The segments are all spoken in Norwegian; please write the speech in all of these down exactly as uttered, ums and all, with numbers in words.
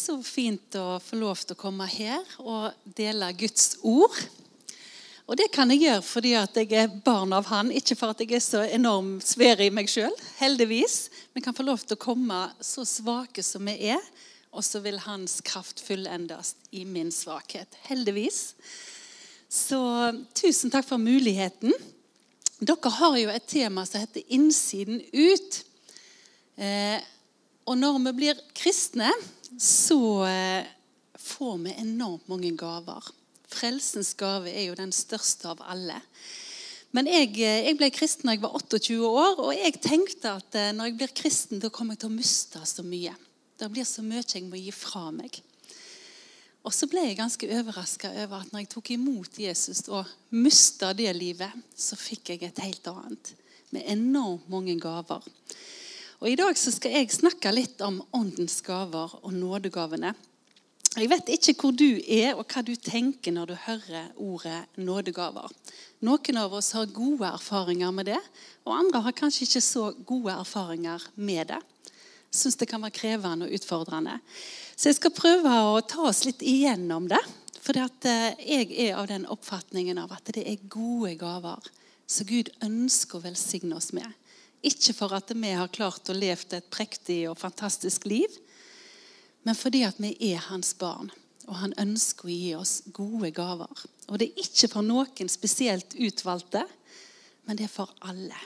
så fint å få lov til å komme her og dele Guds ord. Og det kan jeg gjøre fordi at jeg er barn av han, ikke for at jeg er så enormt svær i meg selv, heldigvis. Men kan få lov til å komme så svake som vi er, og så vil hans kraft fullendes i min svakhet, heldigvis. Så tusen takk for muligheten. Dere har jo et tema som heter innsiden ut. Eh, og når vi blir kristne, så eh, får vi enormt mange gaver. Frelsens gave er jo den største av alle. Men jeg, jeg ble kristen da jeg var otteogtjue år, og jeg tenkte at når jeg blir kristen, da kommer jeg til å miste så mye. Det blir så mye jeg må gi fra meg. Og så ble jeg ganske overrasket over at når jeg tok imot Jesus og mistet det livet, så fikk jeg et helt annet, med enormt mange gaver. Og i dag så skal jeg snakke litt om åndens gaver og nådegavene. Jeg vet ikke hvor du er og hva du tenker når du hører ordet nådegaver. Noen av oss har gode erfaringer med det, og andre har kanskje ikke så gode erfaringer med det. Jeg synes det kan være krevende og utfordrende. Så jeg skal prøve å ta oss litt igjennom det, for jeg er av den oppfatningen av at det er gode gaver, så Gud ønsker å velsigne oss med. Ikke for at vi har klart å leve et prektig og fantastisk liv, men fordi at vi er hans barn, og han ønsker å gi oss gode gaver. Og det er ikke for noen spesielt utvalgte, men det er for alle.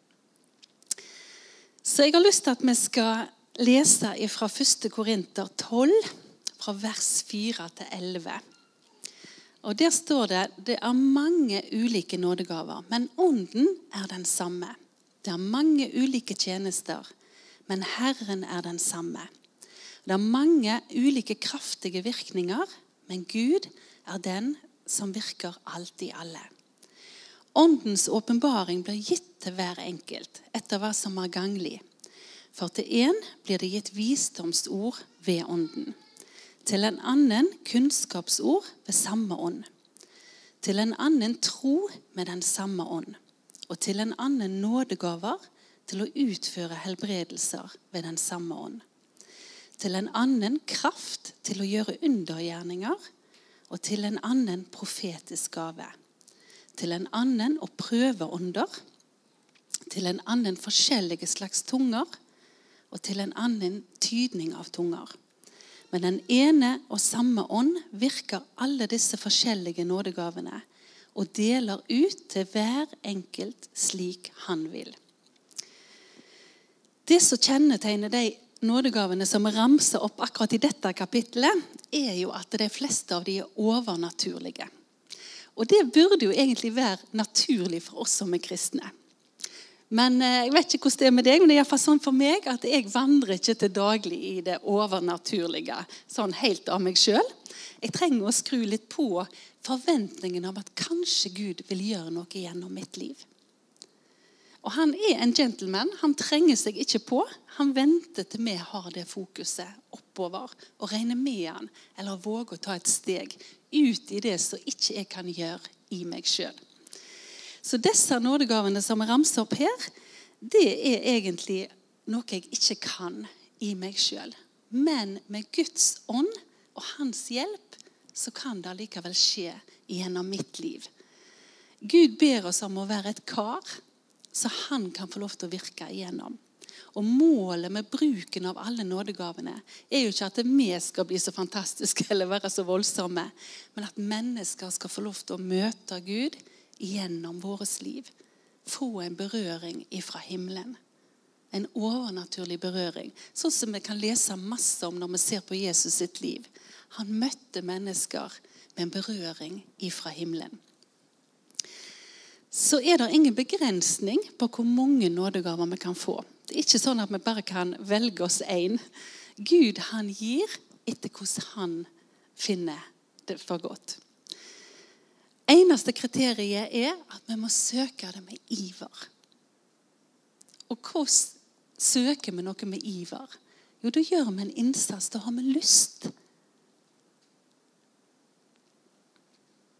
Så jeg har lyst til at vi skal lese fra første Korinter tolv, fra vers fire til elleve. Og der står det, det er mange ulike nådegaver, men ånden er den samme. Det er mange ulike tjenester, men Herren er den samme. Det er mange ulike kraftige virkninger, men Gud er den som virker alt i alle. Åndens åpenbaring blir gitt til hver enkelt, etter hva som er ganglig. For til en blir det gitt visdomsord ved ånden. Til en annen kunnskapsord ved samme ånd. Til en annen tro med den samme ånd. Og til en annen nådegaver til å utføre helbredelser ved den samme ånd. Til en annen kraft til å gjøre undergjerninger, og til en annen profetisk gave. Til en annen å prøve ånder, til en annen forskjellige slags tunger, og til en annen tydning av tunger. Men den ene og samme ånd virker alle disse forskjellige nådegavene, og deler ut til hver enkelt slik han vil. Det som kjennetegner de nådegavene som ramser opp akkurat i dette kapittelet, er jo at de fleste av de er overnaturlige. Og det burde jo egentlig være naturlig for oss som er kristne. Men jeg vet ikke hvordan det er med deg, men det er i hvert fall sånn for meg at jeg vandrer ikke til daglig i det overnaturlige, sånn helt av meg selv. Jeg trenger å skru litt på forventningen av at kanskje Gud vil gjøre noe gjennom mitt liv. Og han er en gentleman, han trenger seg ikke på. Han venter til vi har det fokuset oppover og regner med han, eller våger å ta et steg ut i det som ikke jeg kan gjøre i meg selv. Så disse nådegavene som jeg ramser opp her, det er egentlig noe jeg ikke kan i meg selv. Men med Guds ånd og hans hjelp, så kan det likevel skje gjennom mitt liv. Gud ber oss om å være et kar, så han kan få lov til å virke igjennom. Og målet med bruken av alle nådegavene er jo ikke at vi skal bli så fantastiske eller være så voldsomme, men at mennesker skal få lov til å møte Gud gjennom våres liv. Få en berøring ifra himmelen. En overnaturlig berøring. Sånn som vi kan lese masse om når vi ser på Jesus sitt liv. Han møtte mennesker med en berøring ifra himmelen. Så er det ingen begrensning på hvor mange nådegaver vi kan få. Det er ikke sånn at vi bare kan velge oss en. Gud, han gir etter hvordan han finner det for godt. Eneste kriteriet er at vi må søke det med iver. Og hvordan søker vi noe med iver? Jo, da gjør vi en innsats, da har vi lyst.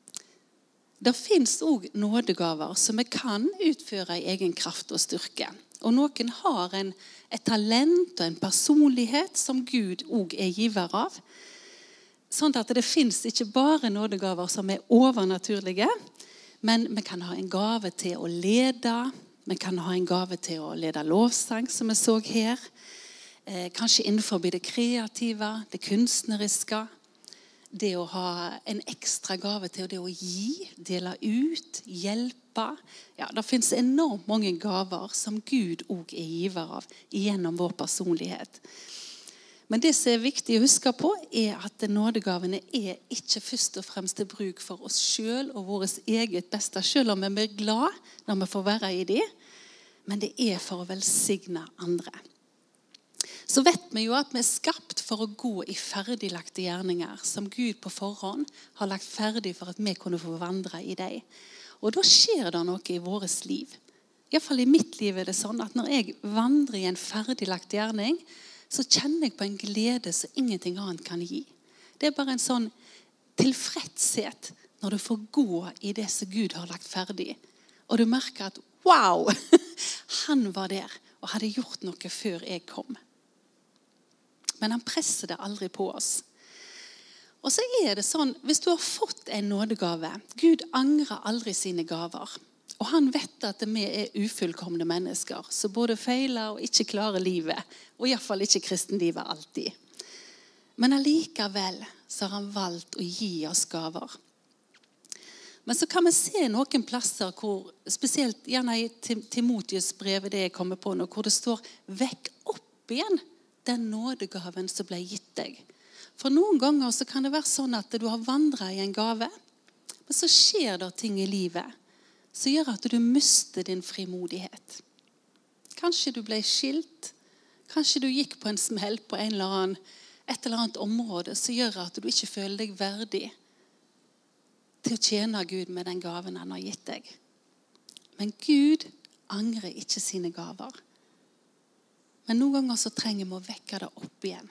Det finnes også nådegaver som vi kan utføre i egen kraft og styrke. Og noen har en, et talent og en personlighet som Gud også er giver av. Sånn at det finnes ikke bare nådegaver som er overnaturlige, men vi kan ha en gave til å lede, vi kan ha en gave til å lede lovsang, som vi så her. Eh, kanskje innenfor det kreative, det kunstneriske. Det å ha en ekstra gave til det å gi, dele ut, hjelpe. Ja, det finnes enormt mange gaver som Gud også er giver av gjennom vår personlighet. Men det som er viktig å huske på er at nådegavene er ikke først og fremst til bruk for oss selv og vårt eget beste, selv om vi blir glad når vi får være i dem, men det er for å velsigne andre. Så vet vi jo at vi er skapt for å gå i ferdiglagte gjerninger som Gud på forhånd har lagt ferdig for at vi kunne få vandre i dem. Og da skjer det noe i vårt liv. I hvert fall i mitt liv er det sånn at når jeg vandrer i en ferdiglagt gjerning, så kjenner jeg på en glede som ingenting annet kan gi. Det er bare en sånn tilfredshet når du får gå i det som Gud har lagt ferdig. Og du merker at wow, han var der og hadde gjort noe før jeg kom. Men han presser det aldri på oss. Og så er det sånn, hvis du har fått en nådegave, Gud angrer aldri sine gaver. Og han vet at vi er ufullkomne mennesker, så både feiler og ikke klarer livet, og i hvert fall ikke kristenlivet alltid. Men allikevel så har han valgt å gi oss gaver. Men så kan vi se noen plasser, hvor, spesielt gjerne i Timotheus brevet det jeg kommer på nå, hvor det står, vekk opp igjen den nådegaven som ble gitt deg. For noen ganger så kan det være sånn at du har vandret i en gave, men så skjer det ting i livet som gjør at du mister din frimodighet. Kanskje du ble skilt, kanskje du gikk på en smell på en eller annen, et eller annet område som gjør at du ikke føler deg verdig til å tjene Gud med den gaven han har gitt deg. Men Gud angrer ikke sine gaver. Men noen ganger så trenger vi å vekke det opp igjen.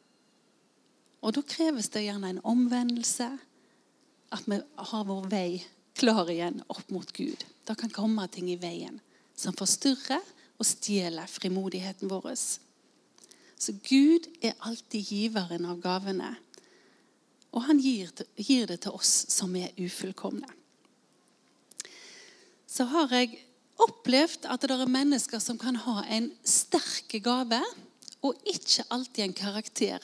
Og da kreves det gjerne en omvendelse, at vi har vår vei klar igjen opp mot Gud. Da kan komme ting i veien som forstyrrer og stjeler frimodigheten vår. Så Gud er alltid giveren av gavene, og han gir, gir det til oss som er ufullkomne. Så har jeg opplevd at det er mennesker som kan ha en sterk gave og ikke alltid en karakter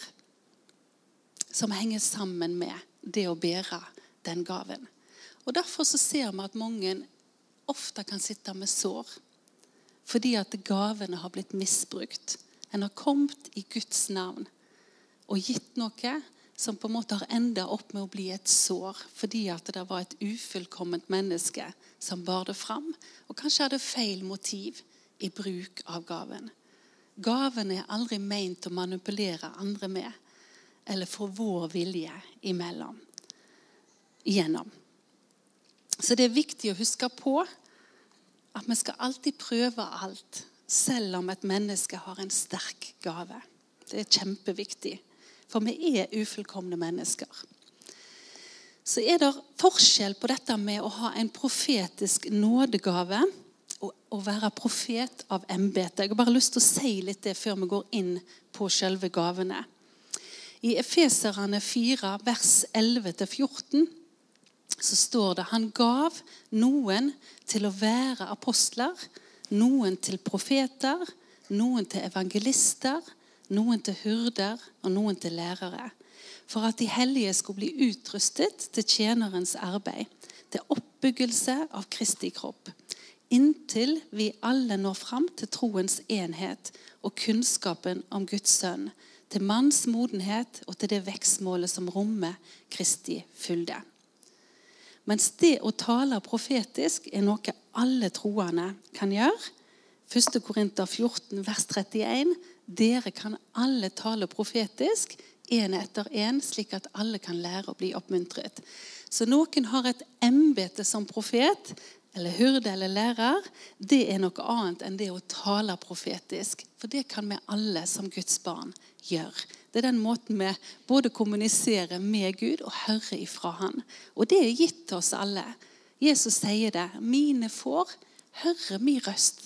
som henger sammen med det å bære den gaven. Og derfor så ser vi at mange ofte kan sitte med sår fordi at gavene har blitt misbrukt. En har kommet i Guds navn og gitt noe som på en måte har enda opp med å bli et sår, fordi at det var et ufullkomment menneske som bar det fram, og kanskje hadde feil motiv i bruk av gaven. Gaven er aldri ment å manipulere andre med, eller få vår vilje imellom, igjennom. Så det er viktig å huske på at vi skal alltid prøve alt, selv om et menneske har en sterk gave. Det er kjempeviktig. For vi er ufullkomne mennesker. Så er det forskjell på dette med å ha en profetisk nådegave og å være profet av embete. Jeg har bare lyst til å si litt det før vi går inn på selve gavene. I Efeserne fire, vers elleve til fjorten, så står det: Han gav noen til å være apostler, noen til profeter, noen til evangelister, noen til hyrder og noen til lærere, for at de hellige skulle bli utrustet til tjenerens arbeid, til oppbyggelse av Kristi kropp, inntil vi alle når fram til troens enhet og kunnskapen om Guds sønn, til manns modenhet og til det vekstmålet som rommer Kristi fylde. Mens det å tale profetisk er noe alle troende kan gjøre. første Korinter fjorten, vers trettien. Dere kan alle tale profetisk, en etter en, slik at alle kan lære å bli oppmuntret. Så noen har et embete som profet, eller hyrde eller lærer. Det er noe annet enn det å tale profetisk. For det kan vi alle som Guds barn gjøre. Det er den måten vi både kommuniserer med Gud og hører ifra han. Og det er gitt til oss alle. Jesus sier det: mine får høre min røst.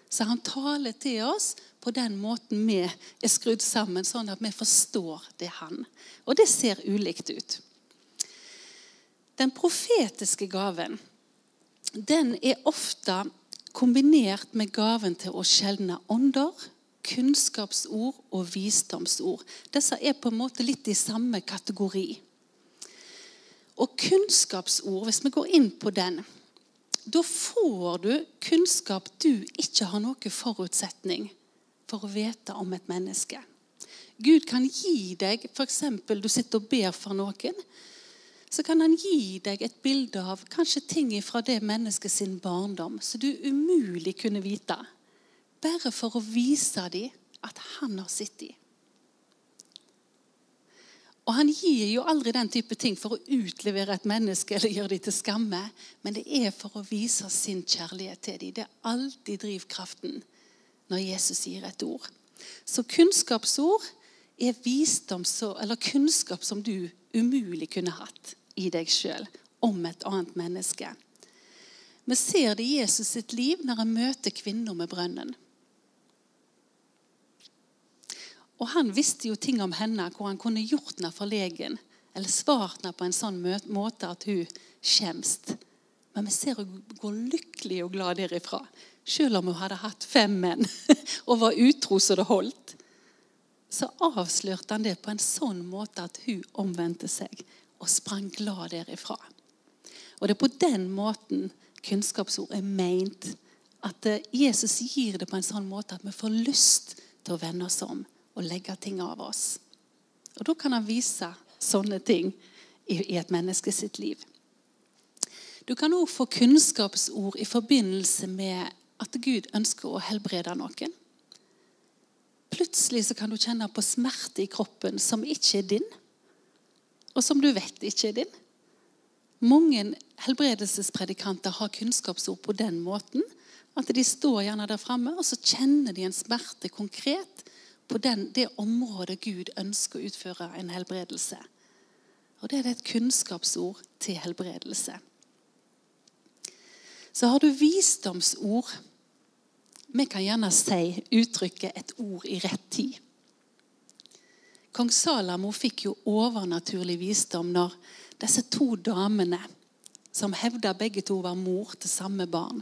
Så han taler til oss på den måten vi er skrudd sammen, sånn at vi forstår det han. Og det ser ulikt ut. Den profetiske gaven, den er ofte kombinert med gaven til å skjelne ånder, kunnskapsord og visdomsord. Disse er på en måte litt i samme kategori. Og kunnskapsord, hvis vi går inn på den, da får du kunnskap du ikke har noen forutsetning for å vite om et menneske. Gud kan gi deg, for eksempel du sitter og ber for noen, så kan han gi deg et bilde av kanskje ting fra det mennesket sin barndom, så du umulig kunne vite, bare for å vise dem at han har sitt i. Og han gir jo aldri den type ting for å utlevere et menneske eller gjøre dem til skamme, men det er for å vise sin kjærlighet til dem. Det er alltid drivkraften når Jesus sier et ord. Så kunnskapsord er visdom, eller kunnskap som du umulig kunne hatt i deg selv om et annet menneske. Vi ser det i Jesus sitt liv når han møter kvinner med brønnen. Og han visste jo ting om henne, hvor han kunne gjort henne forlegen, eller svart henne på en sånn måte at hun skjemst. Men vi ser hun går lykkelig og glad derifra, selv om hun hadde hatt fem menn og var utro så det holdt. Så avslørte han det på en sånn måte at hun omvendte seg og sprang glad derifra. Og det er på den måten kunnskapsord er ment, at Jesus gir det på en sånn måte at vi får lyst til å vende oss om og legge ting av oss. Og da kan han vise sånne ting i, i et menneske sitt liv. Du kan også få kunnskapsord i forbindelse med at Gud ønsker å helbrede noen. Plutselig så kan du kjenne på smerte i kroppen som ikke er din, og som du vet ikke er din. Mange helbredelsespredikanter har kunnskapsord på den måten, at de står gjerne der fremme, og så kjenner de en smerte konkret på den, det området Gud ønsker å utføre en helbredelse. Og det er et kunnskapsord til helbredelse. Så har du visdomsord. Vi kan gjerne si uttrykket et ord i rett tid. Kong Salomo fikk jo overnaturlig visdom når disse to damene, som hevda begge to var mor til samme barn.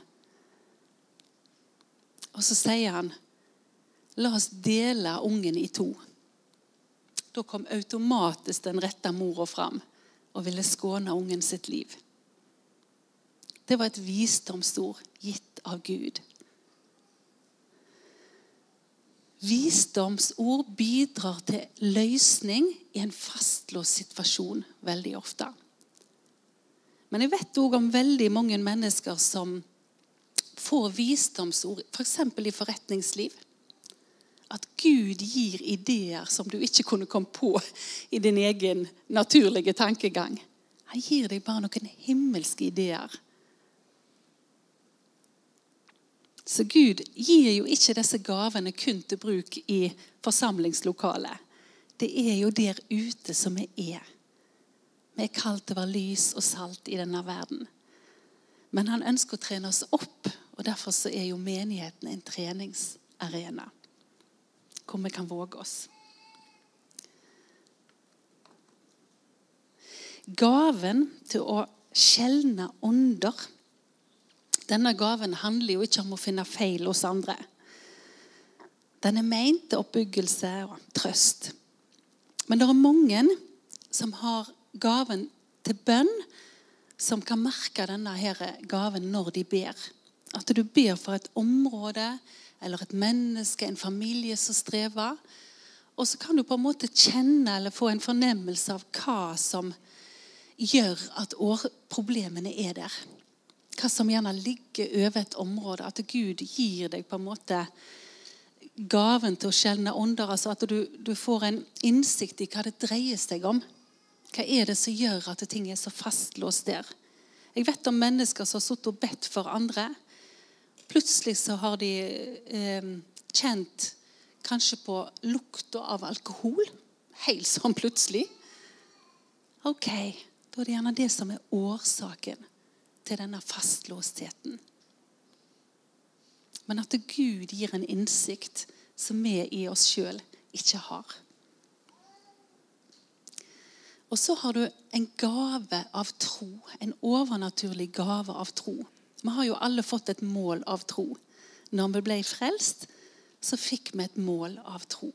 Og så sier han, la oss dele ungen i to. Da kom automatisk den rette mora fram og ville skåne ungen sitt liv. Det var et visdomsord gitt av Gud. Visdomsord bidrar til løsning i en fastlåst situasjon veldig ofte. Men jeg vet også om veldig mange mennesker som får visdomsord, for eksempel i forretningsliv. At Gud gir ideer som du ikke kunne komme på i din egen naturlige tankegang. Han gir deg bare noen himmelske ideer. Så Gud gir jo ikke disse gavene kun til bruk i forsamlingslokalet. Det er jo der ute som vi er. Vi er kalt til å være lys og salt i denne verden. Men han ønsker å trene oss opp, og derfor så er jo menigheten en treningsarena. Hvor vi kan våge oss. Gaven til å skjelne ånder. Denne gaven handler jo ikke om å finne feil hos andre. Den er ment til oppbyggelse og trøst. Men det er mange som har gaven til bønn, som kan merke denne her gaven når de ber. At du ber for et område, eller et menneske, en familie som strever. Og så kan du på en måte kjenne eller få en fornemmelse av hva som gjør at problemene er der. Hva som gjerne ligger over et område. At Gud gir deg på en måte gaven til å skjelne ånder. Altså at du, du får en innsikt i hva det dreier seg om. Hva er det som gjør at ting er så fastlåst der? Jeg vet om mennesker som har suttet og bedt for andre. Plutselig så har de eh, kjent kanskje på lukta av alkohol. Helt sånn plutselig. Ok, da er det gjerne det som er årsaken til denne fastlåstheten. men at Gud gir en innsikt som vi i oss selv ikke har. Og så har du en gave av tro, en overnaturlig gave av tro. Vi har jo alle fått et mål av tro. Når vi ble frelst, så fikk vi et mål av tro.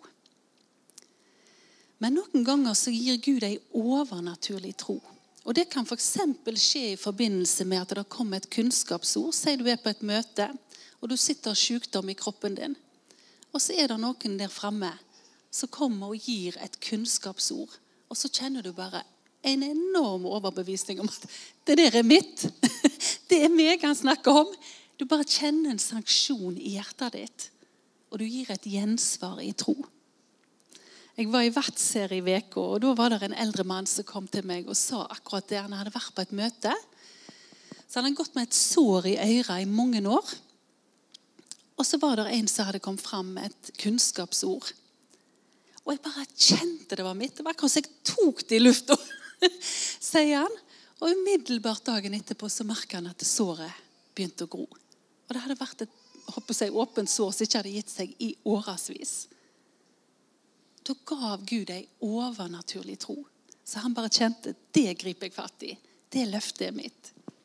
Men noen ganger så gir Gud en overnaturlig tro. Og det kan for eksempel skje i forbindelse med at det kommer et kunnskapsord. Sier du er på et møte, og du sitter sykdom i kroppen din. Og så er det noen der fremme som kommer og gir et kunnskapsord. Og så kjenner du bare en enorm overbevisning om at det der er mitt. Det er meg han snakker om. Du bare kjenner en sanksjon i hjertet ditt. Og du gir et gjensvar i tro. Jeg var i Vats her i veka, og da var det en eldre mann som kom til meg og sa akkurat det. Han hadde vært på et møte. Så han hadde gått med et sår i øret i mange år. Og så var det en som hadde kommet fram med et kunnskapsord. Og jeg bare kjente det var mitt. Det var akkurat som jeg tok det i lufta, sier han. Og umiddelbart dagen etterpå så merket han at såret begynte å gro. Og det hadde vært et håper jeg, åpent sår som ikke hadde gitt seg i årevis. Da gav Gud en overnaturlig tro. Så han bare kjente, det griper jeg fatt i. Det løftet er mitt.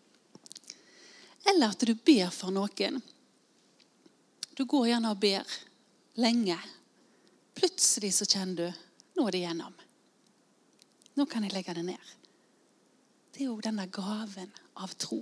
Eller at du ber for noen. Du går gjerne og ber lenge. Plutselig så kjenner du, nå er det gjennom. Nå kan jeg legge det ned. Det er jo denne gaven av tro.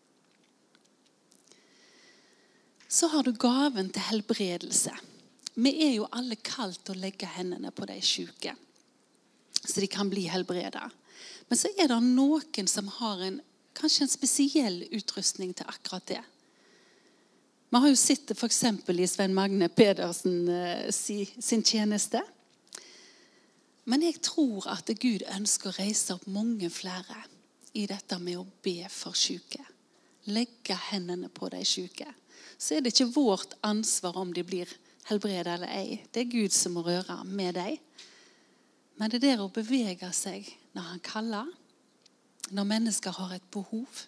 Så har du gaven til helbredelse. Vi er jo alle kalt å legge hendene på de syke, så de kan bli helbredet. Men så er det noen som har en, kanskje en spesiell utrustning til akkurat det. Vi har jo sett det for eksempel i Svein Magne Pedersen sin tjeneste. Men jeg tror at Gud ønsker å reise opp mange flere i dette med å be for syke. Legge hendene på de syke. Så er det ikke vårt ansvar om de blir helbredet eller ei. Det er Gud som må røre med deg. Men det er der å bevege seg når han kaller, når mennesker har et behov.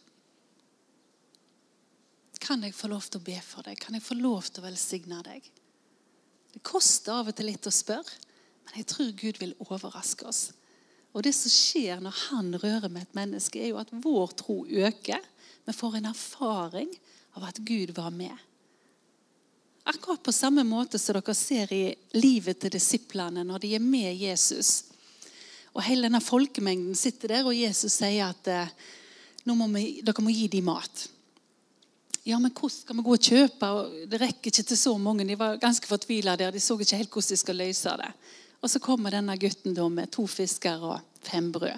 Kan jeg få lov til å be for deg? Kan jeg få lov til å velsigne deg? Det koster av og til litt å spørre, men jeg tror Gud vil overraske oss. Og det som skjer når han rører med et menneske, er jo at vår tro øker. Vi får en erfaring av at Gud var med. Akkurat på samme måte som dere ser i livet til disiplene når de er med Jesus. Og hele denne folkemengden sitter der, og Jesus sier at nå må vi, dere må gi dem mat. Ja, men hvordan skal vi gå og kjøpe? Og det rekker ikke til så mange. De var ganske fortvilet der. De så ikke helt hvordan de skal løse det. Og så kommer denne gutten da med to fisker og fem brød.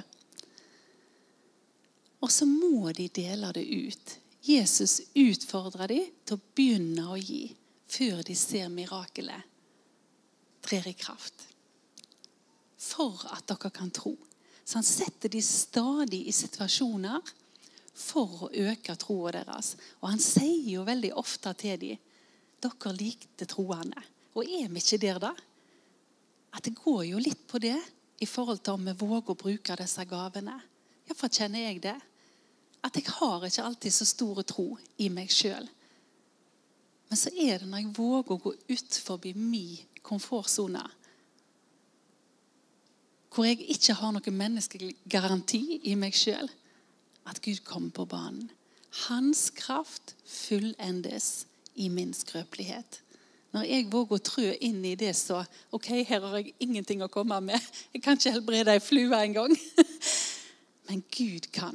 Og så må de dele det ut. Jesus utfordrer dem til å begynne å gi før de ser mirakelet trer i kraft. For at dere kan tro. Så han setter de stadig i situasjoner for å øke troen deres. Og han sier jo veldig ofte til dem, dere likte troende. Og er vi ikke der da? At det går jo litt på det i forhold til om vi våger å bruke disse gavene. I hvert fall kjenner jeg det. At jeg har ikke alltid så store tro i meg selv. Men så er det når jeg våger å gå ut forbi min komfortzone, hvor jeg ikke har noen menneskelig garanti i meg selv, at Gud kommer på banen. Hans kraft fullendes i min skrøpelighet. Når jeg våger å trø inn i det, så ok, her har jeg ingenting å komme med. Jeg kan ikke helbrede en flue en gang. Men Gud kan.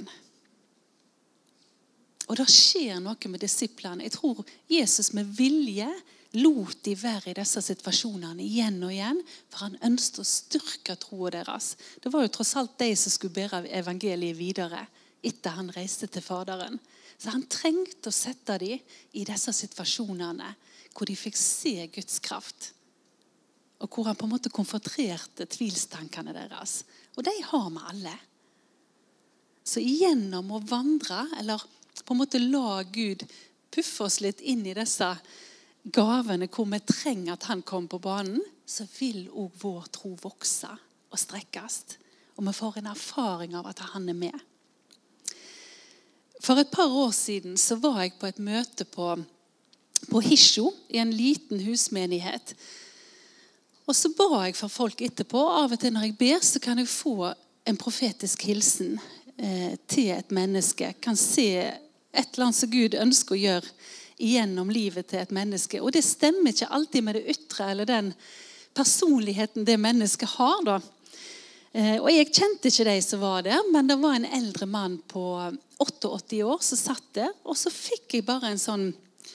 Og det skjer noe med disiplene. Jeg tror Jesus med vilje lot de være i disse situasjonene igjen og igjen, for han ønsket å styrke troen deres. Det var jo tross alt de som skulle bære evangeliet videre etter han reiste til Faderen. Så han trengte å sette dem i disse situasjonene hvor de fikk se Guds kraft. Og hvor han på en måte konfronterte tvilstankene deres. Og de har vi alle. Så igjennom å vandre, eller på en måte la Gud puffe oss litt inn i disse gavene hvor vi trenger at han kommer på banen, så vil også vår tro vokse og strekkes. Og vi får en erfaring av at han er med. For et par år siden så var jeg på et møte på på Hisjo, i en liten husmenighet. Og så ba jeg for folk etterpå. Av og til når jeg ber, så kan jeg få en profetisk hilsen eh, til et menneske. Kan se et eller annet som Gud ønsker å gjøre gjennom livet til et menneske. Og det stemmer ikke alltid med det ytre, eller den personligheten det mennesket har da. Eh, og jeg kjente ikke de som var der, men det var en eldre mann på åttiåtte år som satt der. Og så fikk jeg bare en sånn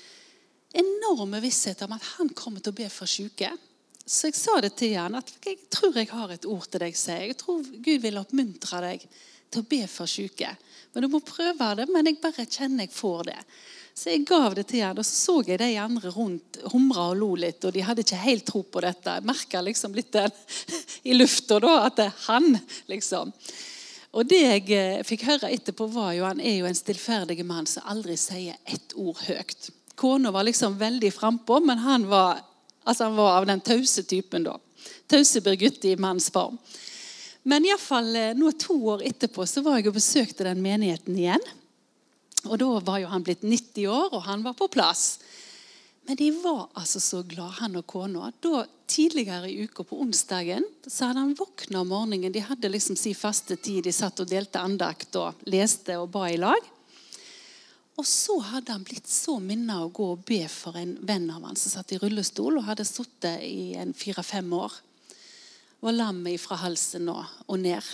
enorme visshet om at han kommer til å be for syke. Så jeg sa det til han, at jeg tror jeg har et ord til deg, sier jeg. Jeg tror Gud vil oppmuntre deg til å be for syke. Men du må prøve det, men jeg bare kjenner jeg får det. Så jeg gav det til han, og så så jeg de andre rundt humra og lo litt, og de hadde ikke helt tro på dette. Jeg merket liksom litt den i lufta da, at det er han, liksom. Og det jeg fikk høre etterpå var jo, han er jo en stillferdig mann som aldri sier ett ord høyt. Kona var liksom veldig frempå, men han var, altså han var av den tause typen da. Tause Birgitte i mannsform. Men i hvert fall, nå to år etterpå, så var jeg og besøkte den menigheten igjen. Og da var jo han blitt nitti år, og han var på plass. Men de var altså så glad, han og kona. Da tidligere i uka på onsdagen, så hadde han våknet om morgenen. De hadde liksom sin faste tid, de satt og delte andakt og leste og ba i lag. Og så hadde han blitt så minnet å gå og be for en venn av han som satt i rullestol og hadde sittet i en fire-fem år. Var lammet fra halsen og, og ned.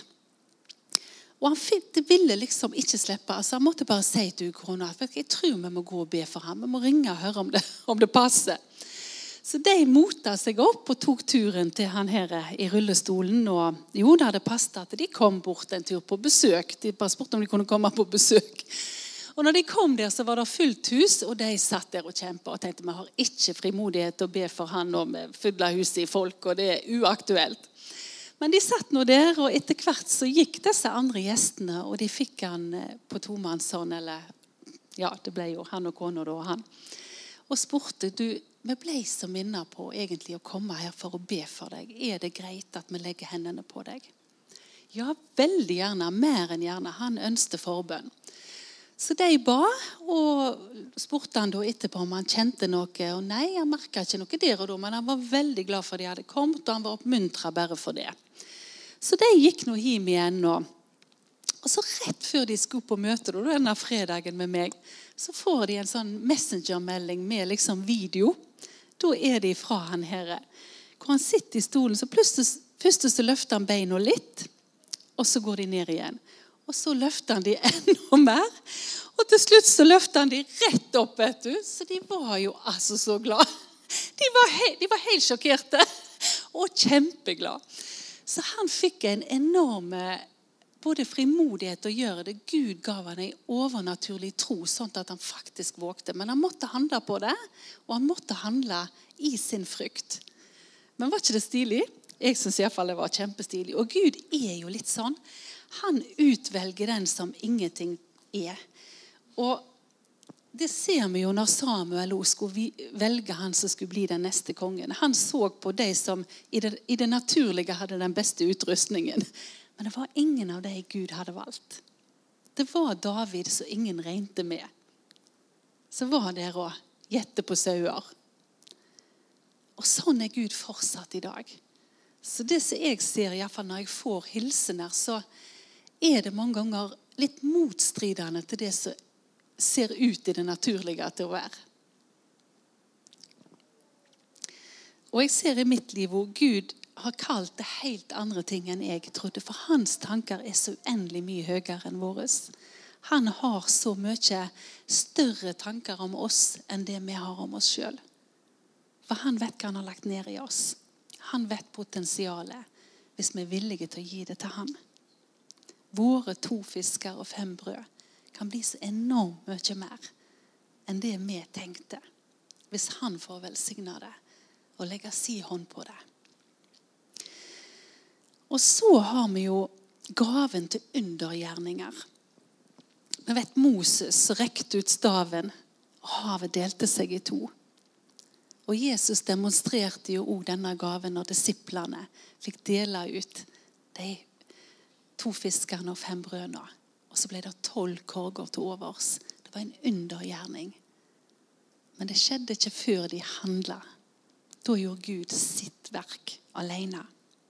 Og han fikk, ville liksom ikke slippe. Altså han måtte bare si til kona at jeg tror vi må gå og be for ham. Vi må ringe og høre om det, om det passer. Så de motet seg opp og tok turen til han her i rullestolen. Og jo, da hadde passet at de kom bort en tur på besøk. De bare spurte om de kunne komme på besøk. Og når de kom der, så var det fullt hus, og de satt der og kjempet og tenkte, vi har ikke frimodighet til å be for han om fylle huset i folk, og det er uaktuelt. Men de satt nå der, og etter hvert så gikk disse andre gjestene, og de fikk han på tomannshånd, eller ja, det ble jo han og kona da, og han. Og spurte, du, vi ble så minnet på egentlig å komme her for å be for deg. Er det greit at vi legger hendene på deg? Ja, veldig gjerne, mer enn gjerne. Han ønsket forbønn. Så de ba, og spurte han da etterpå om han kjente noe, og nei, han merket ikke noe der og da, men han var veldig glad for de hadde kommet, og han var oppmuntret bare for det. Så de gikk nå hjem igjen, og, og så rett før de skulle på møte, da, denne fredagen med meg, så får de en sånn messengermelding med liksom video. Da er de fra han her, hvor han sitter i stolen, så plutselig, først så løfter han beina litt, og så går de ned igjen. Og så løfter han de enda mer. Og til slutt så løfter han de rett opp, vet du. Så de var jo altså så glad. De var, he- de var helt sjokkerte. Og kjempeglad. Så han fikk en enorm både frimodighet til å gjøre det. Gud gav han en overnaturlig tro, sånn at han faktisk vågte. Men han måtte handle på det. Og han måtte handle i sin frykt. Men var ikke det stilig? Jeg synes i hvert fall det var kjempestilig. Og Gud er jo litt sånn. Han utvelger den som ingenting er. Og det ser vi jo når Samuel skulle velge han som skulle bli den neste kongen. Han så på de som i det, i det naturlige hadde den beste utrustningen. Men det var ingen av de Gud hadde valgt. Det var David som ingen regnte med. Så var det å gjette på sauer. Og sånn er Gud fortsatt i dag. Så det som jeg ser, i hvert fall når jeg får hilsener, så er det mange ganger litt motstridende til det som ser ut i det naturlige til å være. Og jeg ser i mitt liv hvor Gud har kalt det helt andre ting enn jeg trodde, for hans tanker er så uendelig mye høyere enn våres. Han har så mye større tanker om oss enn det vi har om oss selv. For han vet hva han har lagt ned i oss. Han vet potensialet hvis vi er villige til å gi det til han. Våre to fisker og fem brød kan bli så enormt mye mer enn det vi tenkte. Hvis han får velsigne det og legge sin hånd på det. Og så har vi jo gaven til undergjerninger. Vi vet Moses rekte ut staven, og havet delte seg i to. Og Jesus demonstrerte jo også denne gaven når disiplene fikk dele ut de to fiskerne og fem brødene. Og så ble det tolv korger til overs. Det var en undergjerning. Men det skjedde ikke før de handlet. Da gjorde Gud sitt verk alene.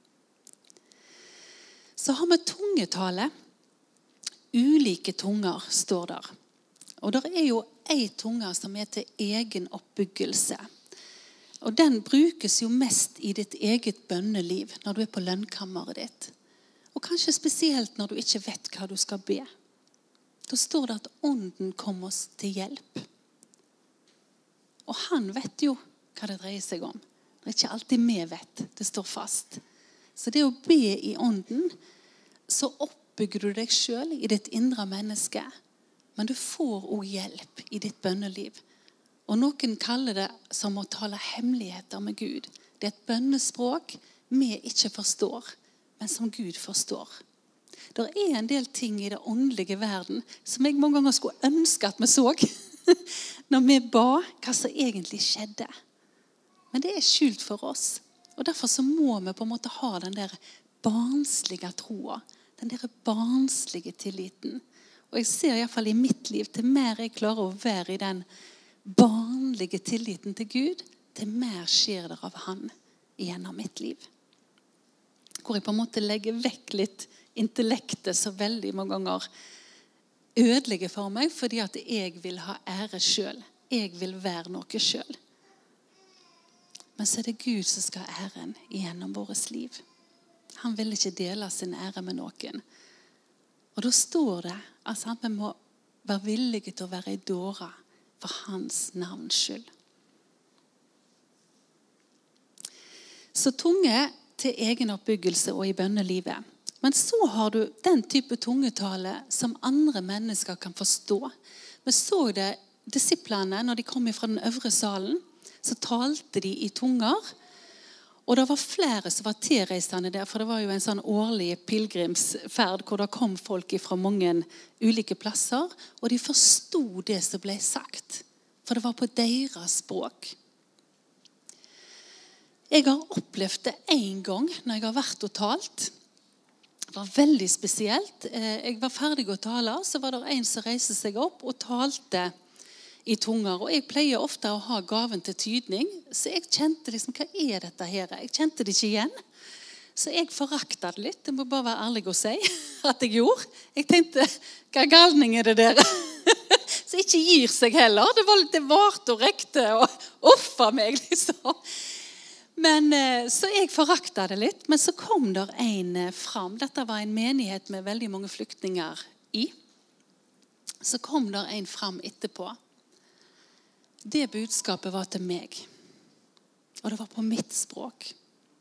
Så har vi tungetale. Ulike tunger står der. Og der er jo en tunge som er til egen oppbyggelse. Og den brukes jo mest i ditt eget bønneliv når du er på lønnkammeret ditt. Og kanskje spesielt når du ikke vet hva du skal be. Da står det at ånden kommer oss til hjelp. Og han vet jo hva det dreier seg om. Det er ikke alltid vi vet, det står fast. Så det å be i ånden, så oppbygger du deg selv i ditt indre menneske. Men du får også hjelp i ditt bønneliv. Og noen kaller det som å tale hemmeligheter med Gud. Det er et bønnespråk vi ikke forstår, men som Gud forstår. Det er en del ting i det åndelige verden som jeg mange ganger skulle ønske at vi så når vi ba hva som egentlig skjedde. Men det er skjult for oss. Og derfor så må vi på en måte ha den der barnslige troa, den der barnslige tilliten. Og jeg ser i hvert fall i mitt liv, til mer jeg klarer å være i den barnlige tilliten til Gud, til mer skjer det av han gjennom mitt liv. Hvor jeg på en måte legger vekk litt intellektet så veldig mange ganger ødelegger for meg, fordi at jeg vil ha ære selv. Jeg vil være noe selv. Men så er det Gud som skal ha æren gjennom våres liv. Han vil ikke dele sin ære med noen. Og da står det at vi må være villige til å være i dåra for hans navns skyld. Så tunge til egen oppbyggelse og i bønnelivet. Men så har du den type tungetale som andre mennesker kan forstå. Vi så det disiplene når de kom fra den øvre salen, så talte de i tunger. Og det var flere som var tilreisende der, for det var jo en sånn årlig pilgrimsferd hvor det kom folk fra mange ulike plasser, og de forstod det som ble sagt, for det var på deres språk. Jeg har opplevd det en gang når jeg har vært og talt. Det var veldig spesielt. Jeg var ferdig å tale, så var det en som reiste seg opp og talte i tunger. Og jeg pleier ofte å ha gaven til tydning, så jeg kjente liksom, hva er dette her? Jeg kjente det ikke igjen. Så jeg foraktet det litt. Jeg må bare være ærlig og si at jeg gjorde. Jeg tenkte, hva galning er det der? Så ikke gir seg heller. Det var litt det vart og rekte og offa meg liksom. Men så jeg foraktet det litt, men så kom der en fram. Dette var en menighet med veldig mange flyktninger i. Så kom der en fram etterpå. Det budskapet var til meg. Og det var på mitt språk.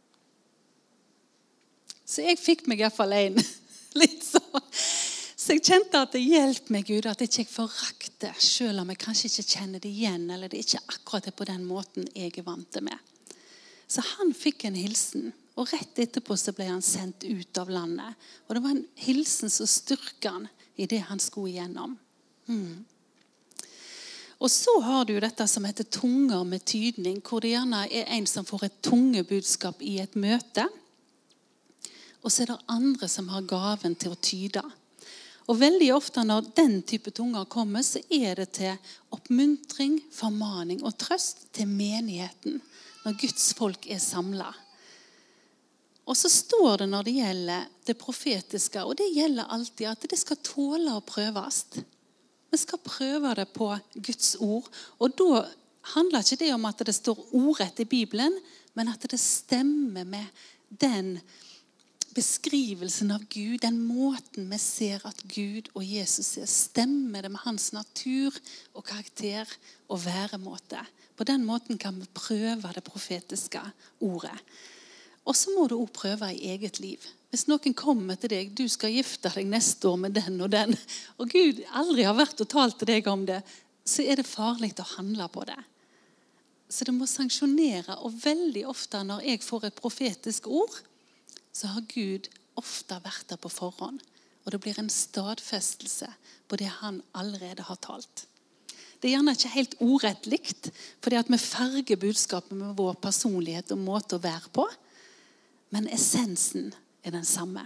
Så jeg fikk meg i hvert fall en litt sånn. Så jeg kjente at det hjelper meg, Gud, at jeg ikke forakter, selv om jeg kanskje ikke kjenner det igjen, eller det ikke akkurat er på den måten jeg er vant med. Så han fikk en hilsen, og rett etterpå så ble han sendt ut av landet. Og det var en hilsen som styrket han i det han skulle igjennom. Mm. Og så har du dette som heter tunger med tydning, hvor det gjerne er en som får et tungebudskap i et møte, og så er det andre som har gaven til å tyde. Og veldig ofte når den type tunger kommer, så er det til oppmuntring, formaning og trøst til menigheten, når Guds folk er samlet. Og så står det når det gjelder det profetiske, og det gjelder alltid at det skal tåle å prøves. Vi skal prøve det på Guds ord, og da handler ikke det om at det står ordrett i Bibelen, men at det stemmer med den beskrivelsen av Gud, den måten vi ser at Gud og Jesus er, stemmer det med hans natur og karakter og væremåte. På den måten kan vi prøve det profetiske ordet. Og så må du også prøve i eget liv. Hvis noen kommer til deg, du skal gifte deg neste år med den og den, og Gud aldri har vært og talt til deg om det, så er det farlig å handle på det. Så det må sanksjonere, og veldig ofte når jeg får et profetisk ord, så har Gud ofte vært der på forhånd, og det blir en stadfestelse på det han allerede har talt. Det er gjerne ikke helt ordrett likt, fordi at vi farger budskapet med vår personlighet og måte å være på, men essensen er den samme.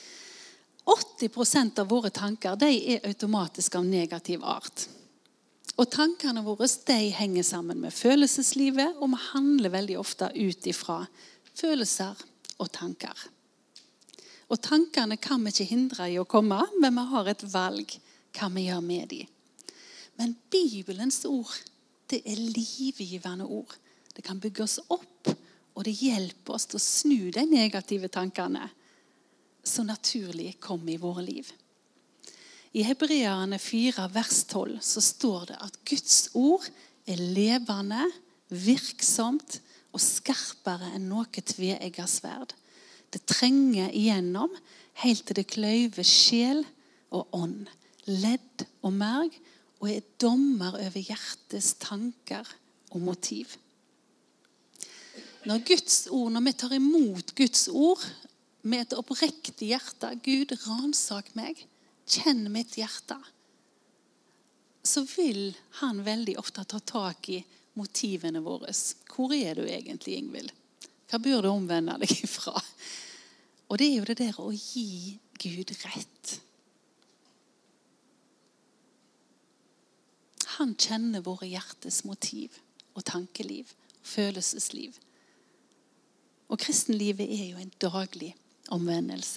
åtti prosent av våre tanker de er automatisk av negativ art. Og tankene våre, de henger sammen med følelseslivet, og vi handler veldig ofte ut ifra følelser og tanker. Og tankene kan vi ikke hindre i å komme, men vi har et valg hva vi gjør med dem. Men Bibelens ord, det er livgivende ord. Det kan bygge oss opp, og det hjelper oss til å snu de negative tankene som naturlig kommer i våre liv. I Hebreerne fire, vers tolv, så står det at Guds ord er levende, virksomt og skarpere enn noe tveegget sverd. Det trenger igjennom helt til det kløyver sjel og ånd, ledd og merg, og er dommer over hjertets tanker og motiv. Når Guds ord, når vi tar imot Guds ord med et oppriktig hjerte, Gud, ransak meg, kjenn mitt hjerte, så vil han veldig ofte ta tak i motivene våre. Hvor er du egentlig, Ingvild? Hva bør du omvende deg ifra? Og det er jo det der å gi Gud rett. Han kjenner våre hjertes motiv og tankeliv og følelsesliv. Og kristenlivet er jo en daglig omvendelse.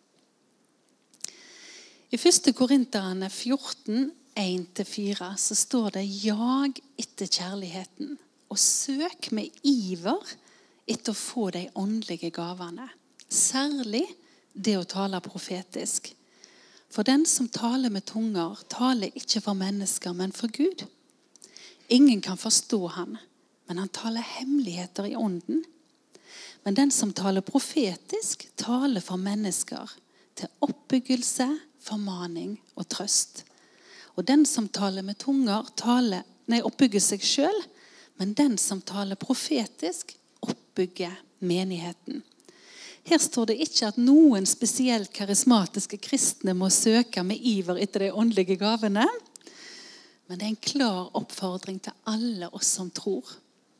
I første Korinterne fjorten, en til fire, så står det «Jag etter kjærligheten, og søk med iver etter å få de åndelige gavene, særlig det å tale profetisk. For den som taler med tunger, taler ikke for mennesker, men for Gud. Ingen kan forstå han, men han taler hemmeligheter i ånden. Men den som taler profetisk, taler for mennesker, til oppbyggelse, formaning og trøst. Og den som taler med tunger, taler, nei, oppbygger seg selv, men den som taler profetisk, oppbygger menigheten. Her står det ikke at noen spesielt karismatiske kristne må søke med iver etter de åndelige gavene, men det er en klar oppfordring til alle oss som tror.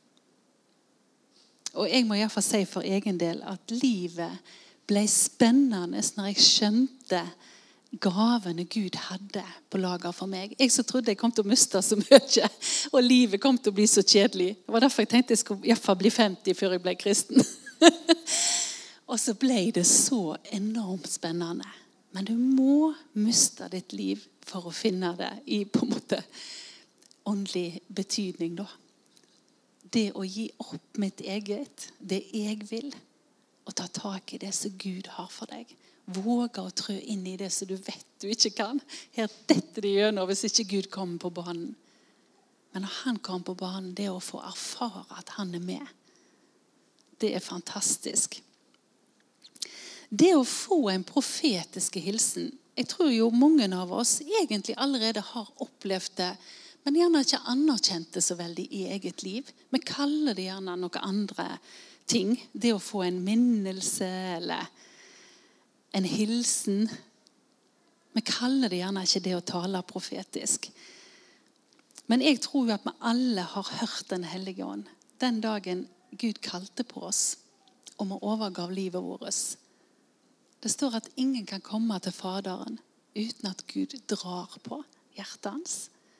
Og jeg må i hvert fall si for egen del at livet ble spennende når jeg skjønte gavene Gud hadde på lager for meg. Jeg så trodde jeg kom til å miste så mye, og livet kom til å bli så kjedelig. Det var derfor jeg tenkte jeg skulle i hvert fall bli femti før jeg ble kristen. Og så ble det så enormt spennende. Men du må miste ditt liv for å finne det i på en måte åndelig betydning da. Det å gi opp mitt eget, det jeg vil, og ta tak i det som Gud har for deg. Våge å trø inn i det som du vet du ikke kan. Her detter det gjennom hvis ikke Gud kommer på banen. Men når han kommer på banen, det å få erfare at han er med, det er fantastisk. Det å få en profetiske hilsen, jeg tror jo mange av oss egentlig allerede har opplevd det, men gjerne ikke anerkjent det så veldig i eget liv. Vi kaller det gjerne noe andre ting. Det å få en minnelse eller en hilsen. Vi kaller det gjerne ikke det å tale profetisk. Men jeg tror jo at vi alle har hørt den hellige ånd. Den dagen Gud kalte på oss om å overgav livet vårt. Det står at ingen kan komme til Faderen uten at Gud drar på hjertet hans.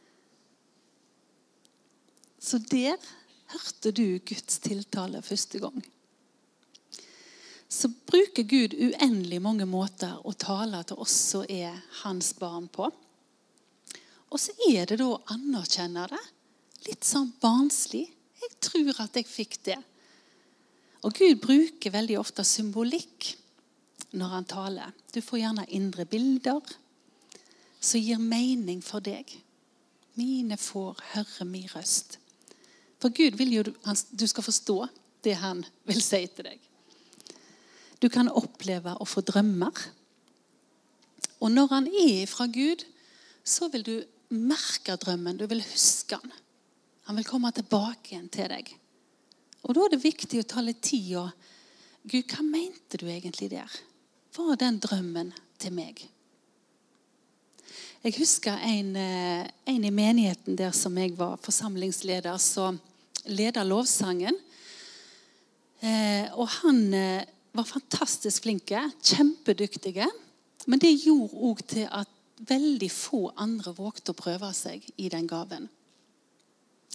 Så der hørte du Guds tiltale første gang. Så bruker Gud uendelig mange måter å tale til oss som er hans barn på. Og så er det da å anerkjenne det. Litt sånn barnslig. Jeg tror at jeg fikk det. Og Gud bruker veldig ofte symbolikk når han taler. Du får gjerne indre bilder som gir mening for deg. Mine får høre min røst. For Gud vil jo du skal forstå det han vil si til deg. Du kan oppleve å få drømmer. Og når han er fra Gud, så vil du merke drømmen. Du vil huske han. Han vil komme tilbake igjen til deg. Og da er det viktig å ta litt tid og Gud, hva mente du egentlig der? Var den drømmen til meg? Jeg husker en, en i menigheten der som jeg var forsamlingsleder, som leder lovsangen. Eh, og han eh, var fantastisk flinke, kjempedyktige. Men det gjorde også til at veldig få andre vågte å prøve seg i den gaven.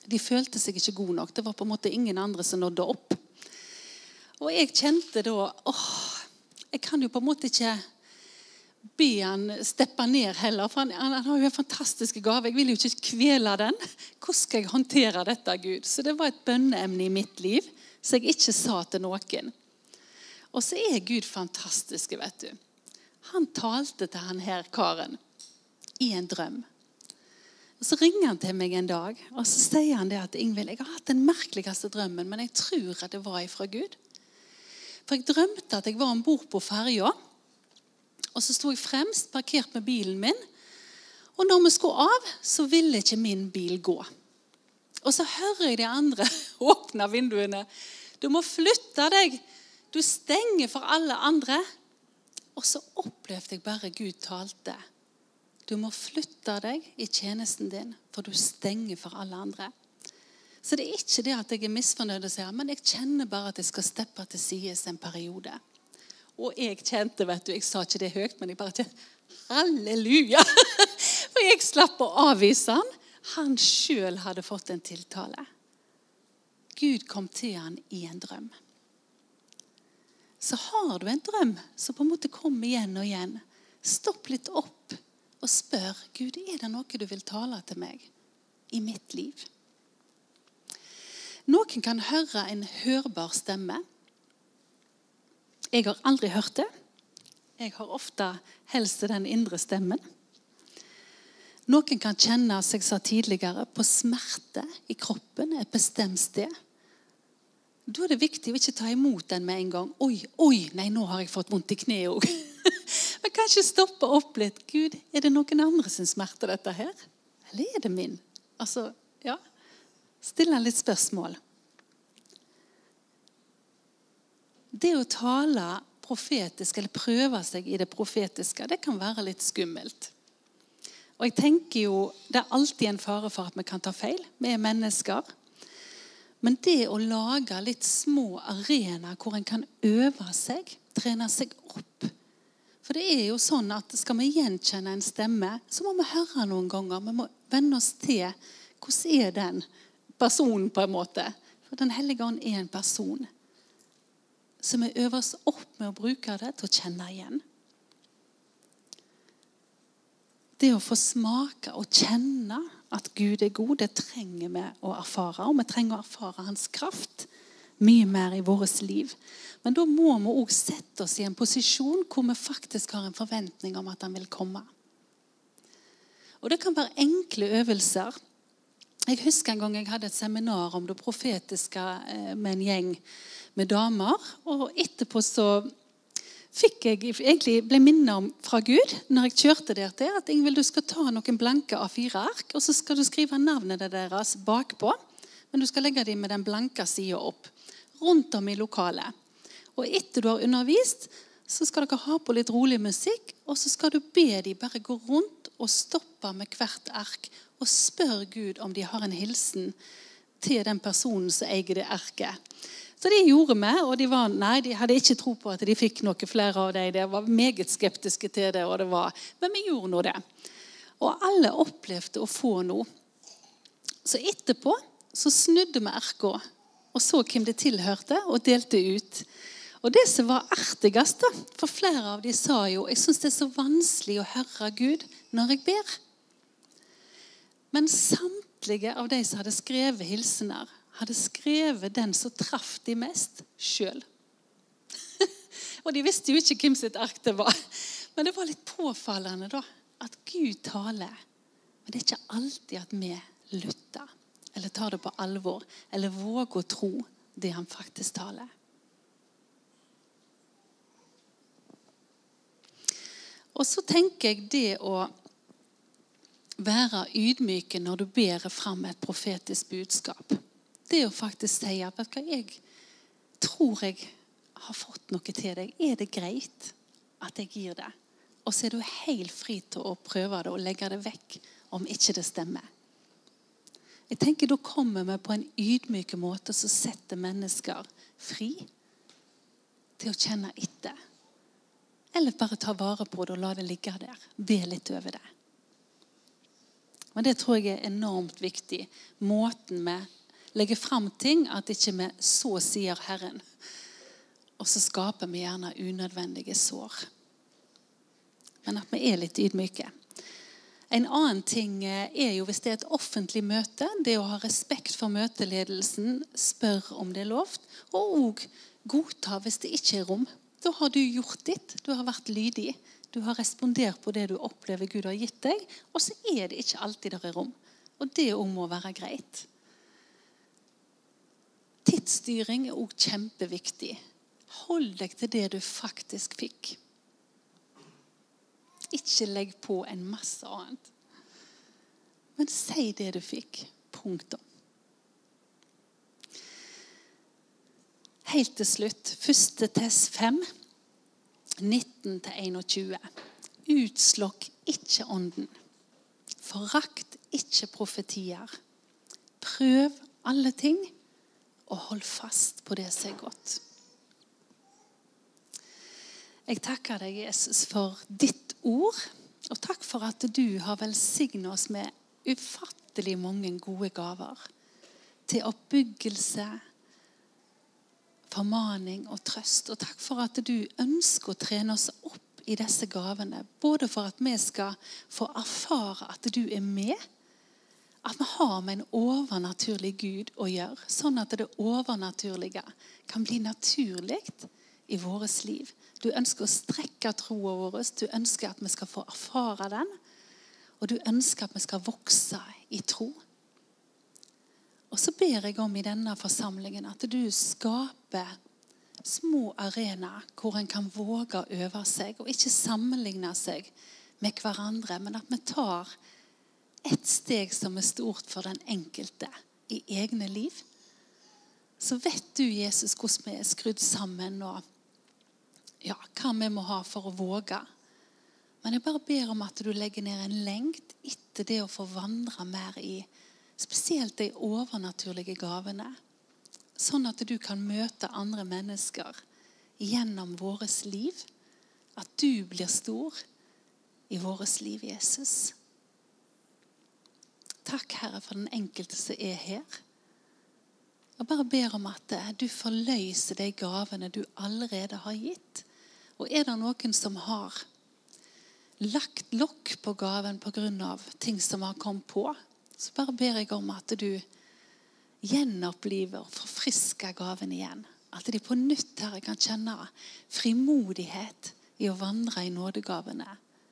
De følte seg ikke gode nok. Det var på en måte ingen andre som nådde opp. Og jeg kjente da, åh, jeg kan jo på en måte ikke be han steppe ned heller, for han, han, han har jo en fantastisk gave. Jeg vil jo ikke kvele den. Hvordan skal jeg håndtere dette, Gud? Så det var et bønneemne i mitt liv, så jeg ikke sa til noen. Og så er Gud fantastisk, vet du. Han talte til han her karen i en drøm. Og så ringer han til meg en dag, og så sier han det at Ingvild, jeg har hatt den merkeligste drømmen, men jeg tror at det var ifra Gud. For jeg drømte at jeg var ombord på ferja, og så sto jeg fremst, parkert med bilen min, og når vi skulle av, så ville ikke min bil gå. Og så hører jeg de andre åpne vinduene. Du må flytte deg, du stenger for alle andre. Og så opplevde jeg bare Gud talte. Du må flytte deg i tjenesten din, for du stenger for alle andre. Så det er ikke det at jeg er misfornøyd, men jeg kjenner bare at jeg skal steppe til sides en periode. Og jeg kjente, vet du, jeg sa ikke det høyt, men jeg bare kjente, halleluja! For jeg slapp å avvise han. Han selv hadde fått en tiltale. Gud kom til han i en drøm. Så har du en drøm som på en måte kommer igjen og igjen. Stopp litt opp og spør, Gud, er det noe du vil tale til meg i mitt liv? Noen kan høre en hørbar stemme. Jeg har aldri hørt det. Jeg har ofte helst den indre stemmen. Noen kan kjenne, som jeg sa tidligere, på smerte i kroppen, et bestemt sted. Da er det viktig å ikke ta imot den med en gang. Oi, oi, nei, nå har jeg fått vondt i kneet også. Men kanskje stoppe opp litt. Gud, er det noen andre som smerter dette her? Eller er det min? Altså, ja, stille litt spørsmål. Det å tale profetisk, eller prøve seg i det profetiske, det kan være litt skummelt. Og jeg tenker jo, det er alltid en fare for at vi kan ta feil. Vi er mennesker. Men det å lage litt små arenaer hvor en kan øve seg, trene seg opp. For det er jo sånn at skal vi gjenkjenne en stemme, så må vi høre noen ganger. Vi må vende oss til hvordan er den personen på en måte. For den hellige ånd er en person. Så vi øver oss opp med å bruke det til å kjenne igjen. Det å få smake og kjenne at Gud er god, det trenger vi å erfare. Og vi trenger å erfare hans kraft mye mer i vårt liv. Men da må vi også sette oss i en posisjon hvor vi faktisk har en forventning om at han vil komme. Og det kan være enkle øvelser. Jeg husker en gang jeg hadde et seminar om det profetiske med en gjeng med damer. Og etterpå så fikk jeg egentlig ble minnet om fra Gud når jeg kjørte der til at Ingvild, du skal ta noen blanke A fire ark, og så skal du skrive navnet deres bakpå, men du skal legge dem med den blanke siden opp, rundt om i lokalet. Og etter du har undervist, så skal dere ha på litt rolig musikk, og så skal du be dem bare gå rundt og stoppe med hvert ark, og spør Gud om de har en hilsen til den personen som eier det arket. Så det gjorde vi, og de, var, nei, de hadde ikke tro på at de fikk noe flere av dem. De var meget skeptiske til det, og det var, men vi gjorde nå det. Og alle opplevde å få noe. Så etterpå så snudde vi arket, og så hvem det tilhørte, og delte ut. Og det som var artigast, da, for flere av de sa jo, jeg synes det er så vanskelig å høre Gud når jeg ber. Men samtlige av de som hadde skrevet hilsener, hadde skrevet den som traff de mest selv. Og de visste jo ikke hvem sitt ark det var. Men det var litt påfallende da, at Gud taler. Men det er ikke alltid at vi lytter, eller tar det på alvor, eller våger å tro det han faktisk taler. Og så tenker jeg det å være ydmyke når du ber fram et profetisk budskap. Det å faktisk si at jeg tror jeg har fått noe til deg. Er det greit at jeg gir det? Og så er du helt fri til å prøve det og legge det vekk om ikke det stemmer. Jeg tenker da kommer vi på en ydmyke måte som setter mennesker fri til å kjenne etter. Eller bare ta vare på det og la det ligge der. Be litt over det. Men det tror jeg er enormt viktig. Måten vi legger frem ting, at ikke vi så sier Herren. Og så skaper vi gjerne unødvendige sår. Men at vi er litt ydmyke. En annen ting er jo hvis det er et offentlig møte, det å ha respekt for møteledelsen, spør om det er lovt, og også godta hvis det ikke er rom. Da har du gjort ditt, du har vært lydig, du har respondert på det du opplever Gud har gitt deg, og så er det ikke alltid der er rom. Og det om må være greit. Tidsstyring er også kjempeviktig. Hold deg til det du faktisk fikk. Ikke legg på en masse annet. Men si det du fikk. Punktum. Helt til slutt. Første Tess fem, nitten til tjueen. Utslokk ikke ånden. Forakt ikke profetier. Prøv alle ting, og hold fast på det som er godt. Jeg takker deg, Jesus, for ditt ord, og takk for at du har velsignet oss med ufattelig mange gode gaver til oppbyggelse, formaning og trøst. Og takk for at du ønsker å trene oss opp i disse gavene, både for at vi skal få erfare at du er med, at vi har med en overnaturlig Gud å gjøre, sånn at det overnaturlige kan bli naturlig i våres liv. Du ønsker å strekke troen vår, du ønsker at vi skal få erfare den, og du ønsker at vi skal vokse i tro. Og så ber jeg om i denne forsamlingen at du skaper små arenaer hvor en kan våge å øve seg, og ikke sammenligne seg med hverandre, men at vi tar et steg som er stort for den enkelte i egne liv. Så vet du, Jesus, hvordan vi er skrudd sammen, og ja, hva vi må ha for å våge. Men jeg bare ber om at du legger ned en lengt etter det å få vandre mer i, spesielt de overnaturlige gavene, sånn at du kan møte andre mennesker gjennom våres liv, at du blir stor i våres liv, Jesus. Takk, Herre, for den enkelte som er her. Jeg bare ber om at du forløser de gavene du allerede har gitt. Og er det noen som har lagt lokk på gaven på grunn av ting som har kommet på, så bare ber jeg om at du gjenoppliver og forfrisker gaven igjen. At de på nytt, Herre, kan kjenne frimodighet i å vandre i nådegavene.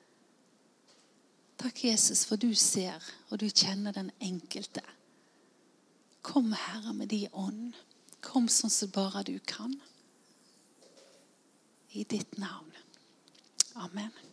Takk, Jesus, for du ser og du kjenner den enkelte. Kom, Herre, med din ånd. Kom sånn som bare du kan. I ditt navn. Amen.